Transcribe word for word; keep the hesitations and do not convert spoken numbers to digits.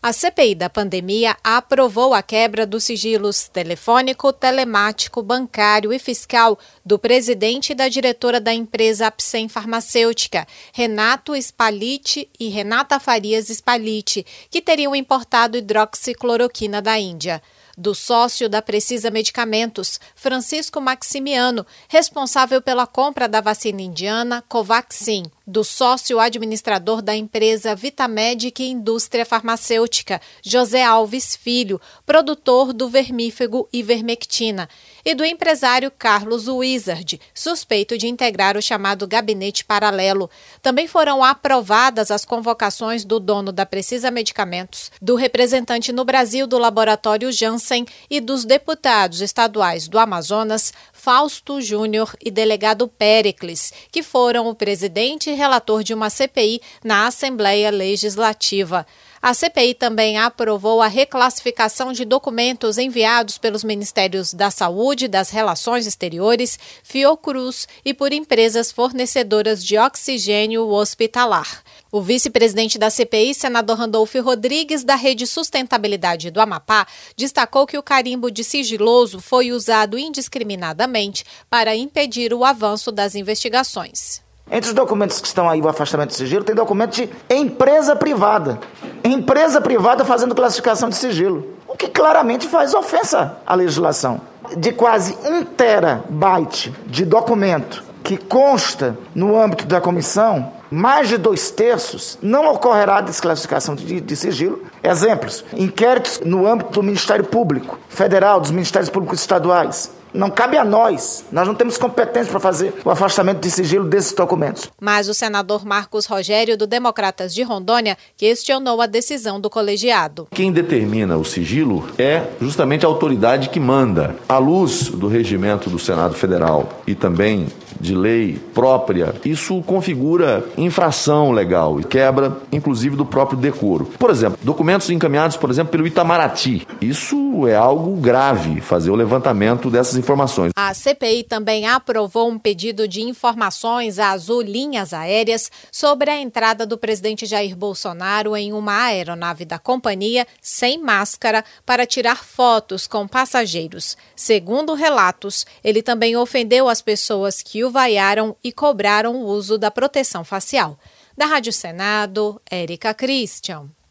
A C P I da pandemia aprovou a quebra dos sigilos telefônico, telemático, bancário e fiscal do presidente e da diretora da empresa Apsen Farmacêutica, Renato Spaliti e Renata Farias Spaliti, que teriam importado hidroxicloroquina da Índia. Do sócio da Precisa Medicamentos, Francisco Maximiano, responsável pela compra da vacina indiana Covaxin. Do sócio administrador da empresa Vitamedic Indústria Farmacêutica, José Alves Filho, produtor do vermífugo Ivermectina. E do empresário Carlos Wizard, suspeito de integrar o chamado gabinete paralelo. Também foram aprovadas as convocações do dono da Precisa Medicamentos, do representante no Brasil do laboratório Janssen e dos deputados estaduais do Amazonas, Fausto Júnior e delegado Péricles, que foram o presidente e relator de uma C P I na Assembleia Legislativa. A C P I também aprovou a reclassificação de documentos enviados pelos Ministérios da Saúde, das Relações Exteriores, Fiocruz e por empresas fornecedoras de oxigênio hospitalar. O vice-presidente da C P I, senador Randolfo Rodrigues, da Rede Sustentabilidade do Amapá, destacou que o carimbo de sigiloso foi usado indiscriminadamente para impedir o avanço das investigações. Entre os documentos que estão aí, o afastamento de sigilo, tem documento de empresa privada. Empresa privada fazendo classificação de sigilo, o que claramente faz ofensa à legislação. De quase um terabyte de documento que consta no âmbito da comissão, mais de dois terços não ocorrerá desclassificação de, de sigilo. Exemplos: inquéritos no âmbito do Ministério Público Federal, dos Ministérios Públicos Estaduais. Não cabe a nós, nós não temos competência para fazer o afastamento de sigilo desses documentos. Mas o senador Marcos Rogério, do Democratas de Rondônia, questionou a decisão do colegiado. Quem determina o sigilo é justamente a autoridade que manda. À luz do regimento do Senado Federal e também de lei própria, isso configura infração legal e quebra, inclusive, do próprio decoro. Por exemplo, documentos encaminhados, por exemplo, pelo Itamaraty. Isso é algo grave, fazer o levantamento dessas informações. A C P I também aprovou um pedido de informações à Azul Linhas Aéreas sobre a entrada do presidente Jair Bolsonaro em uma aeronave da companhia sem máscara para tirar fotos com passageiros. Segundo relatos, ele também ofendeu as pessoas que o vaiaram e cobraram o uso da proteção facial. Da Rádio Senado, Érica Christian.